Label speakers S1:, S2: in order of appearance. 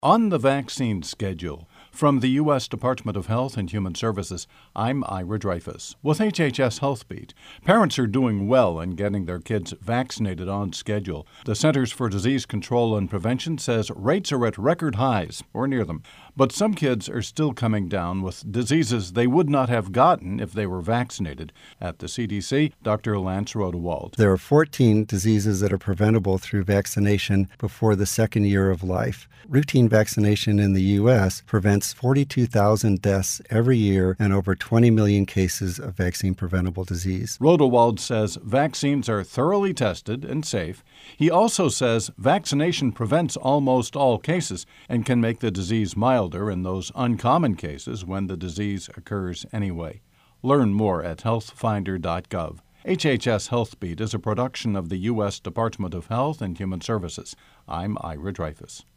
S1: On the vaccine schedule, from the U.S. Department of Health and Human Services, I'm Ira Dreyfus. With HHS HealthBeat, parents are doing well in getting their kids vaccinated on schedule. The Centers for Disease Control and Prevention says rates are at record highs, or near them. But some kids are still coming down with diseases they would not have gotten if they were vaccinated. At the CDC, Dr. Lance Rodewald.
S2: There are 14 diseases that are preventable through vaccination before the second year of life. Routine vaccination in the U.S. prevents 42,000 deaths every year and over 20 million cases of vaccine-preventable disease.
S1: Rodewald says vaccines are thoroughly tested and safe. He also says vaccination prevents almost all cases and can make the disease milder in those uncommon cases when the disease occurs anyway. Learn more at healthfinder.gov. HHS HealthBeat is a production of the U.S. Department of Health and Human Services. I'm Ira Dreyfus.